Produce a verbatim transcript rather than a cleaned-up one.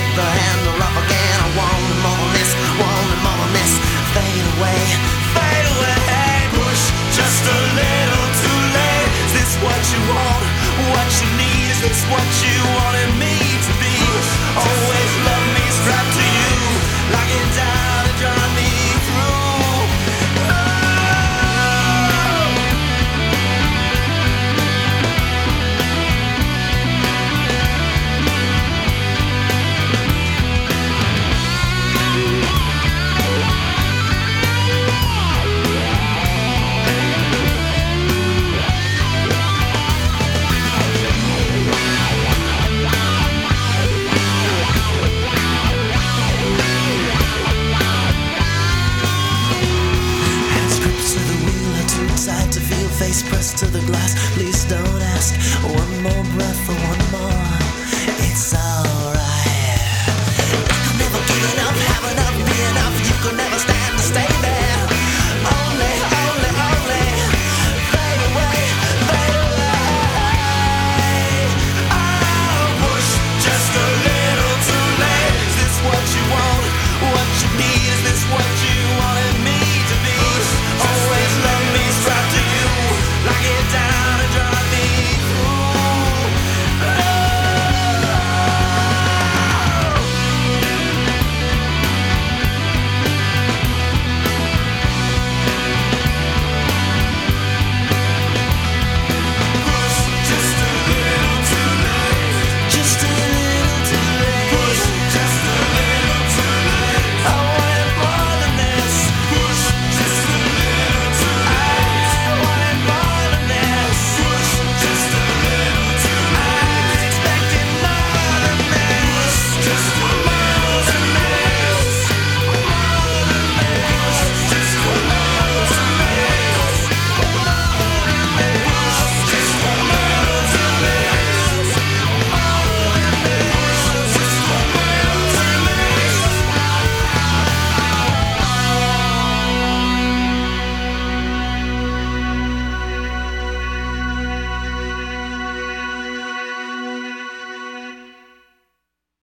the handle up again. I want more of this, want more of this. Fade away, fade away. Push just a little too late. Is this what you want, what you need? Is this what you wanted me to be? Always love me strapped to you, lock it down and drive me through. Face pressed to the glass, please don't ask. One more breath or one more. It's all